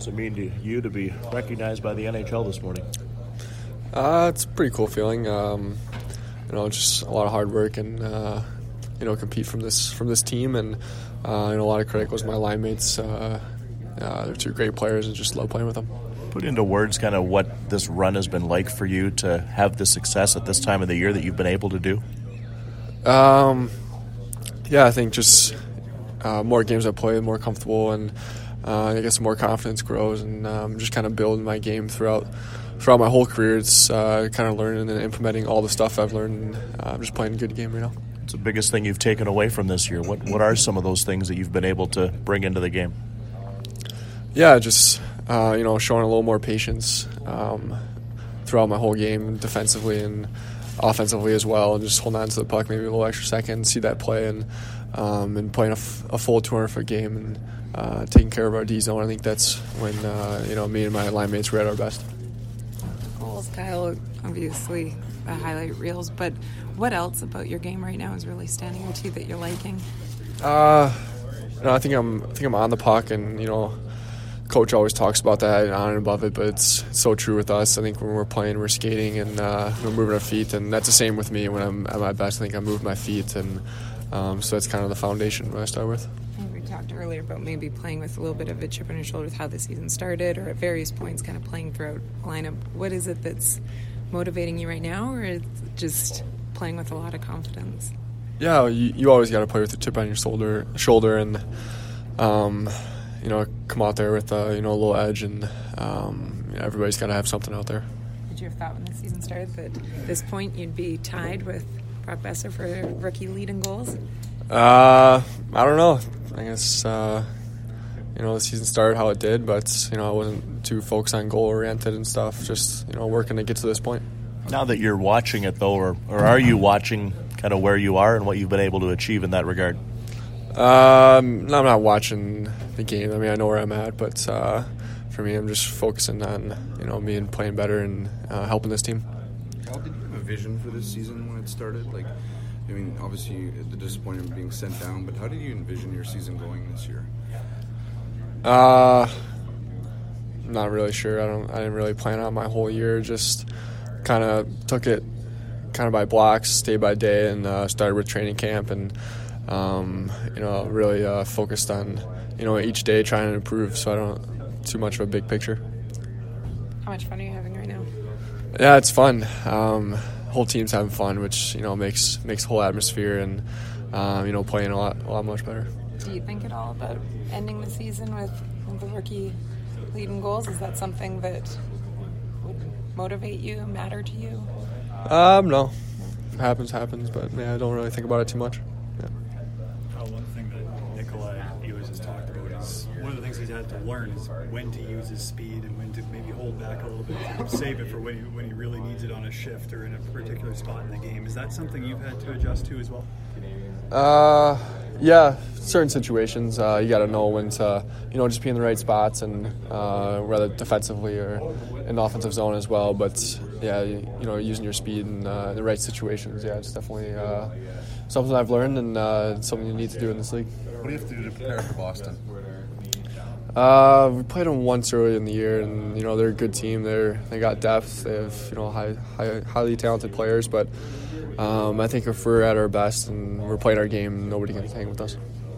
What's it mean to you to be recognized by the NHL this morning? It's a pretty cool feeling. Just a lot of hard work and compete from this team, and a lot of credit goes to my line mates. They're two great players, and just love playing with them. Put into words kind of what this run has been like for you to have the success at this time of the year that you've been able to do. I think just more games I play, more comfortable, and I guess more confidence grows, and just kind of building my game throughout my whole career. It's kind of learning and implementing all the stuff I've learned, and just playing a good game right now. What's the biggest thing you've taken away from this year? What are some of those things that you've been able to bring into the game? Yeah, just showing a little more patience throughout my whole game, defensively and offensively as well, and just holding on to the puck maybe a little extra second, see that play, and playing a full 200-foot game and taking care of our D zone. I think that's when me and my line mates were at our best. Goals, Kyle, obviously the highlight reels, but what else about your game right now is really standing out to you that you're liking? I think I'm on the puck, and Coach always talks about that and on and above it, but it's so true with us. I think when we're playing, we're skating and we're moving our feet, and that's the same with me when I'm at my best. I think I'm moving my feet, and so that's kind of the foundation I start with. We talked earlier about maybe playing with a little bit of a chip on your shoulder with how the season started, or at various points kind of playing throughout lineup. What is it that's motivating you right now, or is it just playing with a lot of confidence? Yeah, you always got to play with a chip on your shoulder, and come out there with a little edge, and everybody's got to have something out there. Did you have thought when the season started that at this point you'd be tied with Brock Boeser for rookie lead in goals? I don't know. I guess the season started how it did, but I wasn't too focused on goal oriented and stuff. Just working to get to this point. Now that you're watching it though, or are you watching kind of where you are and what you've been able to achieve in that regard? I'm not watching the game. I mean, I know where I'm at, but for me, I'm just focusing on me and playing better and helping this team. Al, did you have a vision for this season when it started? Obviously the disappointment of being sent down, but how did you envision your season going this year? Not really sure. I didn't really plan out my whole year. Just kind of took it kind of by blocks, day by day, and started with training camp, and really focused on each day trying to improve. So I don't too much of a big picture. How much fun are you having right now? Yeah, it's fun. Whole team's having fun, which makes the whole atmosphere and playing a lot much better. Do you think at all about ending the season with the rookie lead in goals? Is that something that would motivate you, matter to you? No. Happens, but I don't really think about it too much. Yeah. One thing that Nikolai Ehlers has talked about is one of the things he's had to learn is when to use his speed and when to maybe hold back a little bit to save it for when he really needs it on a shift or in a particular spot in the game. Is that something you've had to adjust to as well? Yeah, certain situations you got to know when to just be in the right spots, and whether defensively or in the offensive zone as well. But yeah, using your speed in the right situations, yeah, it's definitely something I've learned, and something you need to do in this league. What do you have to do to prepare for Boston? We played them once early in the year, and they're a good team. They got depth. They have highly talented players, but I think if we're at our best and we're playing our game, nobody can hang with us.